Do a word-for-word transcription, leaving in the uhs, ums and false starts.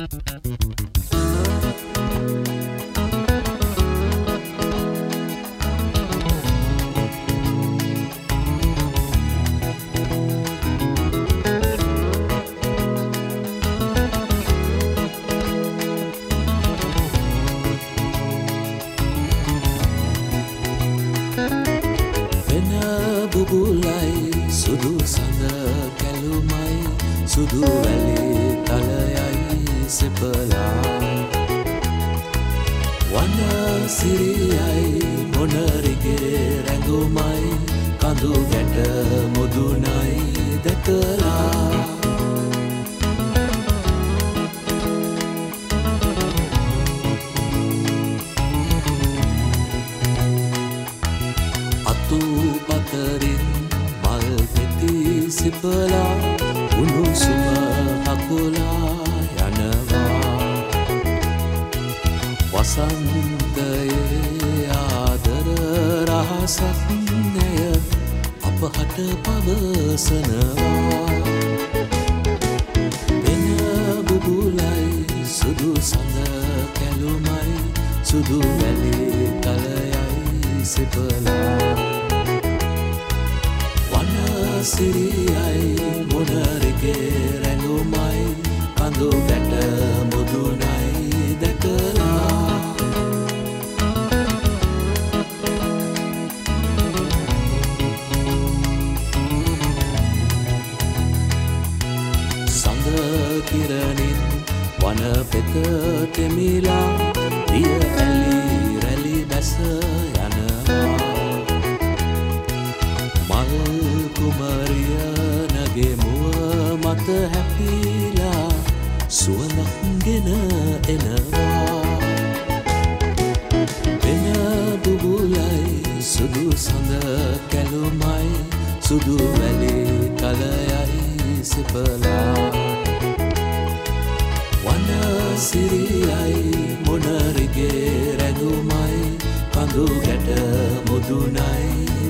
බුබුලයි සුදු සඳ කැලුමයි සුදු වැලි තලයයි සෙපලා වන සිරියයි මොනරිගේ රැඟුමයි කඳු ගැට මුදුනයි දැකලා පතරින් මල් පෙති සිපලා උණුසුම හකුලා යනවා වසන්තයේ ආදර රහසක් නැය අපහට පවසනවා වෙන බුබුලයි සුදු සඳ කැලුමයි සුදු වැලි තලයයි සිපලා සිරියයි මොනරිගේ රැඟුමයි කඳු ගැට මුදුනයි දැකලා සඳ කිරණින් වන පෙත තෙමිලා දිය ඇලි රැලි බැස යනවා කුමරිය නගේ මුව මත හැපිලා සුවඳක් ගෙන එනවා වෙන බුබුලයි සුදු සඳ කැලුමයි සුදු වැලි තලයයි සිපලා වන සිරියයි මොනරිගේ රැඟුමයි කඳු ගැට මුදුනයි